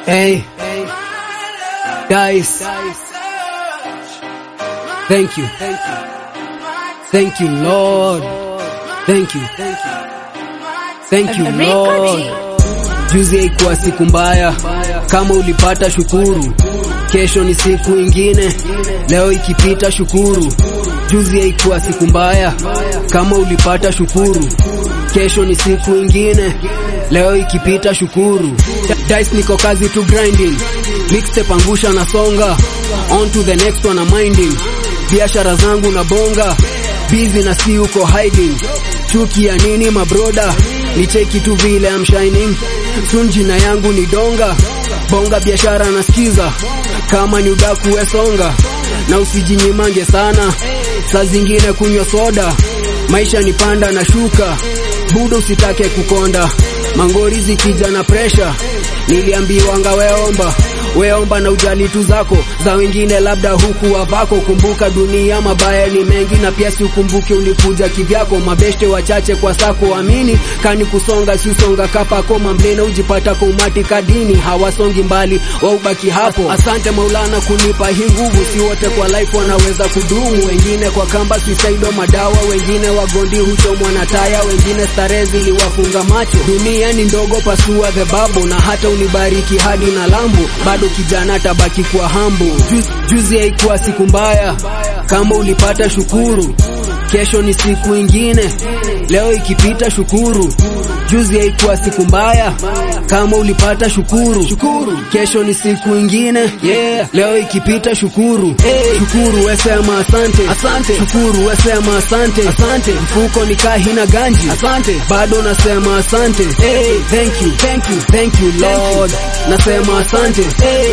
Hey, guys, thank you, Lord, thank you, Lord. Juzi haikuwa siku mbaya, kama ulipata shukuru. Kesho ni siku ingine, leo ikipita shukuru. Juzi haikuwa siku mbaya, kama ulipata shukuru. Kesho ni siku ingine, leo ikipita shukuru. Dice niko kazi to grinding, mixtape angusha na songa, on to the next one I'm minding. Biashara zangu na bonga, busy na si uko hiding. Chuki ya nini mabroda, nicheki tu vile I'm shining. Soon jina yangu ni donga, bonga biashara nasikiza. Kama ni udaku we songa, na usijinyimange sana. Saa zingine kunywa soda, maisha ni panda na shuka. Budo usitake kukonda, mangori zikija na pressure. Niliambiwanga weomba na ujali tu zako, za wengine labda huku wavako. Kumbuka dunia mabaya ni mengi, na pia si ukumbuke ulikuja kivyako. Mabeshte wachache kwa sako, amini kani kusonga si usonga kapako. Mamlena ujipata kwa umati kadini, hawasongi mbali waubaki hapo. Asante Maulana kunipa hii nguvu, si wote kwa life wanaweza kudumu. Wengine kwa kamba suicide madawa, wengine wagondi huchomwa na taya, wengine starehe ziliwafunga macho. Dunia ni ndogo, pasua the bubble, na hata unibariki hadi na lambo, bado kijana tabaki kwa hambo. Juzi haikuwa siku mbaya, kama ulipata shukuru. Kesho ni siku ingine, leo ikipita shukuru. Juzi haikuwa siku mbaya, kama ulipata shukuru. Kesho ni siku ingine, leo ikipita shukuru. Shukuru wesema asante, shukuru wesema asante. Mfuko ni kahina ganji, bado nasema asante. Thank you Lord, nasema asante.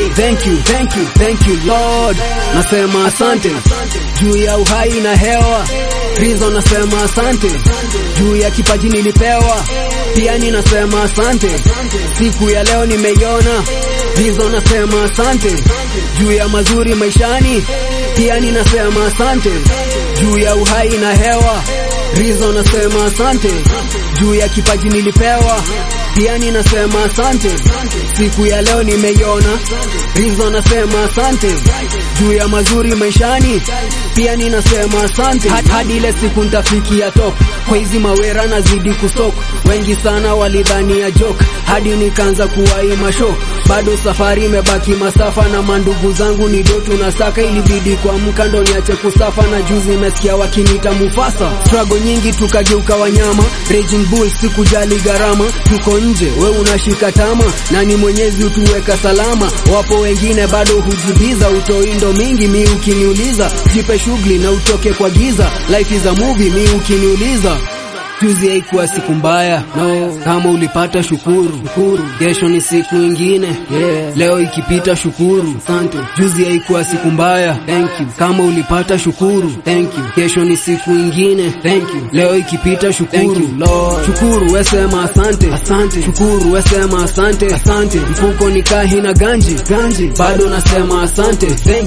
Thank you Lord, nasema asante. Juu ya uhai na hewa, reason nasema asante. Juu ya kipaji nilipewa, pia ninasema asante. Siku ya leo nimeiona, reason nasema asante. Juu ya mazuri maishani, pia ninasema asante. Juu ya uhai na hewa, reason nasema asante. Juu ya kipaji nilipewa, pia ninasema asante. Siku ya leo nimeiona, reason nasema asante. Juu ya mazuri maishani, pia ninasema asante. Hadi ile siku nitafikia top, kwa hizi mawera nazidi kusok. Wengi sana walidhani ya joke, hadi nikaanza kuwaima show. Bado safari imebaki masafa, na mandugu zangu ni dotu na saka. Ilibidi kuamka ndo niache kusafa, na juzi nimesikia wakinita Mufasa. Struggle nyingi tukageuka wanyama, raging bull sikujali gharama. Tuko nje, we unashika tama, na ni Mwenyezi utuweka salama. Wapo wengine bado hujibiza, utoindo mingi mi ukiniuliza. Jipe shughuli na utoke kwa giza, life is a movie mi ukiniuliza. Juzi haikuwa siku mbaya, kama ulipata shukuru. Kesho ni siku ingine, leo ikipita shukuru. Juzi haikuwa siku mbaya, kama ulipata shukuru. Kesho ni siku ingine, leo ikipita shukuru. Shukuru wesema asante, shukuru wesema asante. Mfuko ni kahina ganji, bado nasema asante.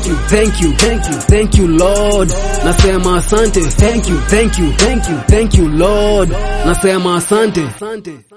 Thank you Lord, nasema asante. Thank you Lord, nasema asante.